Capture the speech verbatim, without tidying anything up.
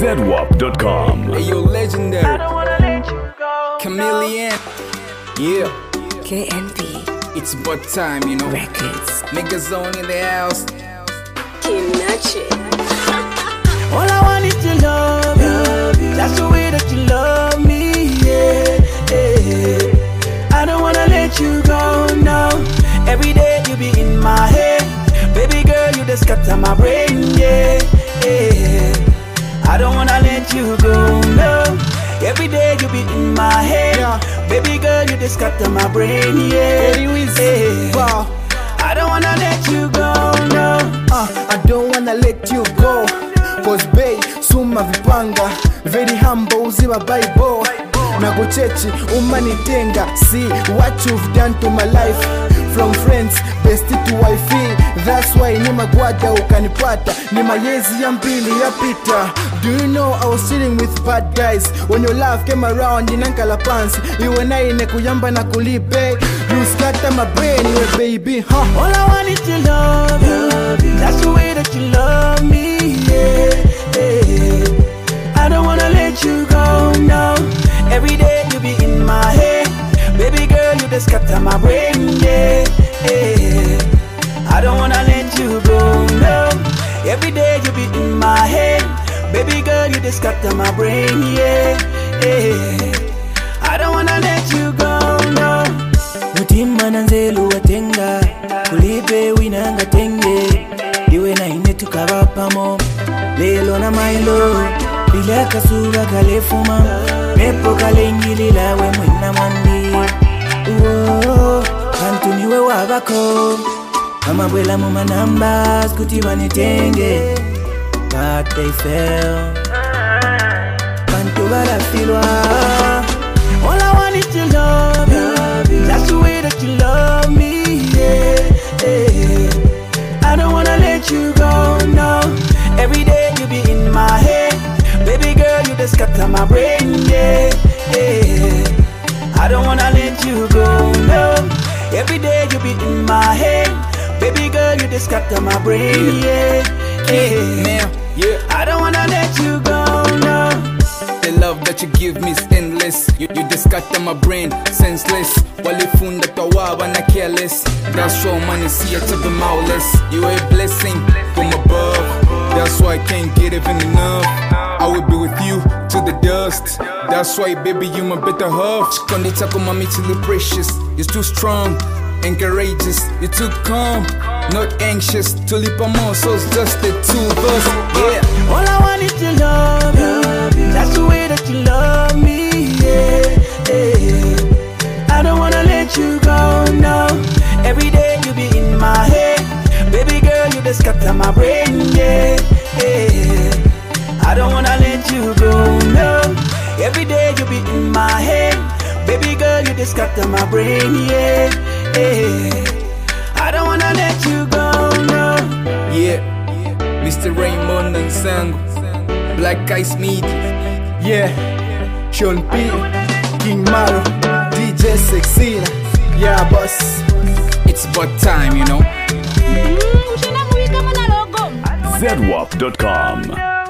Z W A P dot com. Hey, yo, legendary. I don't wanna let you go. Chameleon. Yeah. K N P. It's about time, you know. Records. Niggas on in the house. Kinachi. All I want is to love you. That's the way that you love me, yeah, yeah. I don't wanna let you go, no. Every day you be in my head. Baby girl, you just scatter my brain, yeah, yeah. I don't wanna let you go, no. Every day you be in my head, yeah. Baby girl, you just scatter my brain, yeah, yeah. Wow. I don't wanna let you go, no. uh, I don't wanna let you go. Cause bae, suma vipanga. Very humble, uziba Bible. Nago chechi, umanitenga. See what you've done to my life. From friends, bestie to wifey. That's why ni magwada ukanipata. Ni mayezi ya mbili ya pita. Do you know I was chilling with bad guys. When your love came around, inankala pants. Iwe na ine kuyamba na kulipe. You scatter my brain, you baby, huh? All I want is to love you. That's the way that you love me, yeah, yeah. I don't wanna let you go, no. Every day you be in my head. Baby girl, you just scatter my brain, yeah, yeah. I don't wanna let you go, no. Every day you be in my head. Baby girl, you just scatter my brain, yeah, yeah. I don't wanna let you go, no. Mutima nanzelu watenga. Kulipe winanga tenge. Iwe na ine tukabapamo. Lelo na mailo. Bila kasuga kalefuma. Mepo kalengili lawe mwena mwandi. Uo, kantuniwe wabako. Kama bwela muma numbers kutiba nitenge. But they fell. Kantu barafilwa. All I want is to love you. That's the way that you love me, yeah, yeah. I don't wanna let you go, no. Every day you be in my head. Baby girl, you just scatter my brain, yeah, yeah. I don't wanna let you go, no. Every day you be in my head. Baby girl, you just scatter my brain, yeah, yeah. Man, yeah. I don't wanna let you go, no. The love that you give me is endless. You, you just scatter my brain, senseless. Walifunda tawawa na careless. That's why money see it to be mouthless. You a blessing from above. That's why I can't get even enough. I will be with you to the dust. That's why, baby, you my better half. Chikondi chako mami chili precious. You're too strong and courageous. You're too calm, not anxious. Tulipa more, so it's just the two of us. Yeah. All I want is to love you. That's the way that you love me, yeah, yeah. I don't wanna let you go, no. Every day you be in my head. Baby girl, you just scatter my brain, yeah, yeah. I don't wanna let you go, no. Every day you be in my head. Baby girl, you just scatter my brain, yeah, yeah. I don't wanna let you go, no. Yeah, Mister Raymond and Sango, Black Eyes Meat. Yeah, Sean P, King Maro, D J Sexina. Yeah, boss. It's about time, you know. Z W A P dot com.